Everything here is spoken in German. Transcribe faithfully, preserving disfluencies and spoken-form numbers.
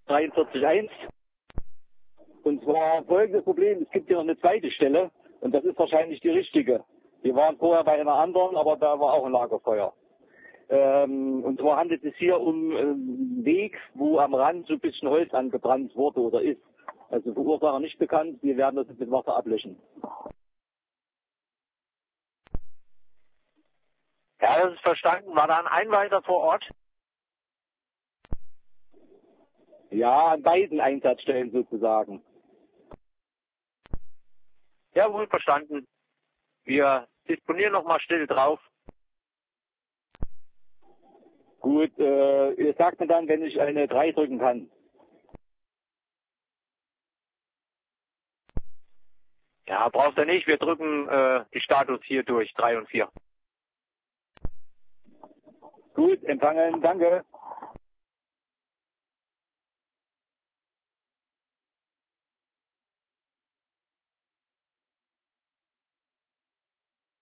dreiundvierzig eins. Und zwar folgendes Problem, es gibt hier noch eine zweite Stelle und das ist wahrscheinlich die richtige. Wir waren vorher bei einer anderen, aber da war auch ein Lagerfeuer. Ähm, und zwar handelt es hier um einen Weg, wo am Rand so ein bisschen Holz angebrannt wurde oder ist. Also Verursacher nicht bekannt, wir werden das mit Wasser ablöschen. Ja, das ist verstanden. War da ein Einweiser vor Ort? Ja, an beiden Einsatzstellen sozusagen. Ja, wohl verstanden. Wir disponieren nochmal still drauf. Gut, äh, ihr sagt mir dann, wenn ich eine drei drücken kann. Ja, brauchst du nicht. Wir drücken äh, die Status hier durch, drei und vier. Gut, empfangen, danke.